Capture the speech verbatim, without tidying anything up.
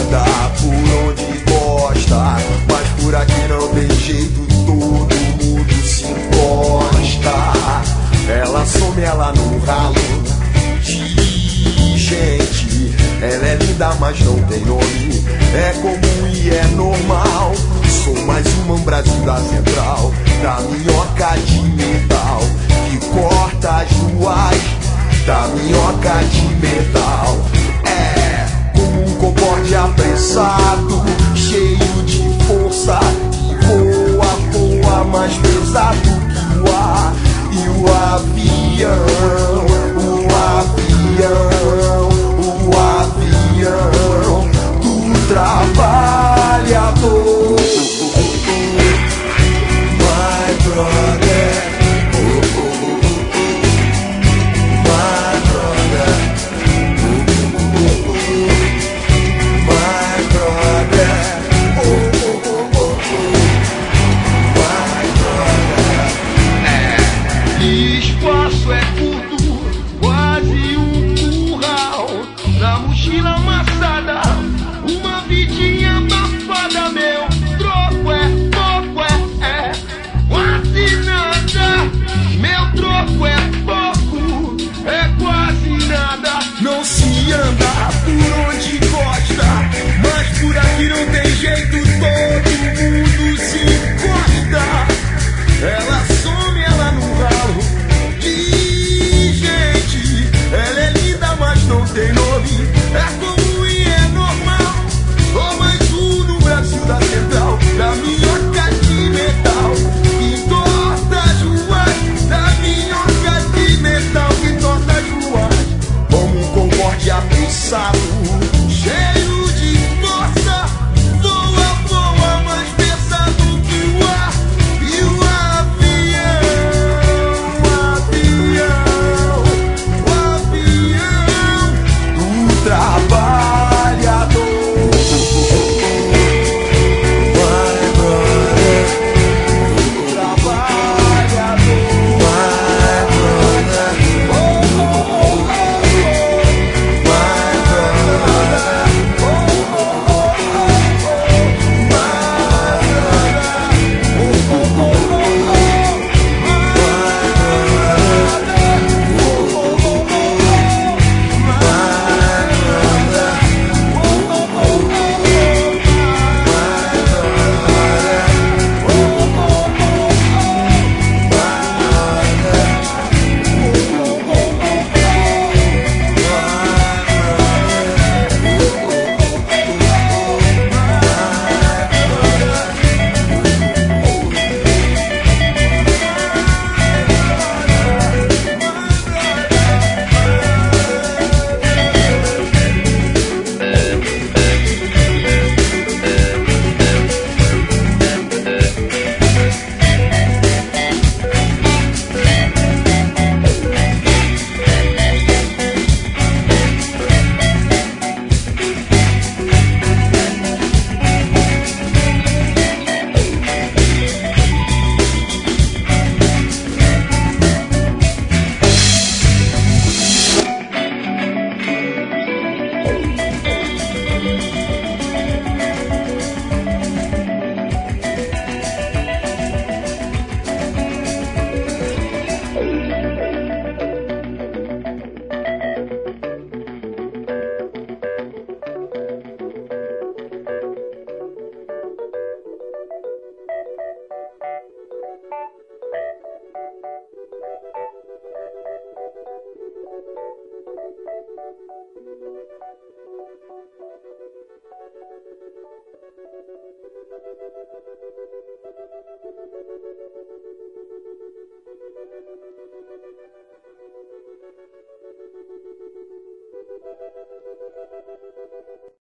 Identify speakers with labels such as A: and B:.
A: anda por onde gosta, mas por aqui não tem jeito, todo mundo se encosta. Ela some, ela no ralo de gente. Ela é linda, mas não tem nome. É comum e é normal. Sou mais uma, um Brasil da Central, da minhoca de metal que corta as ruas, da minhoca de metal. É como um concorde apressado, cheio de força, que voa, voa mais pesado que o ar. E o avião, o avião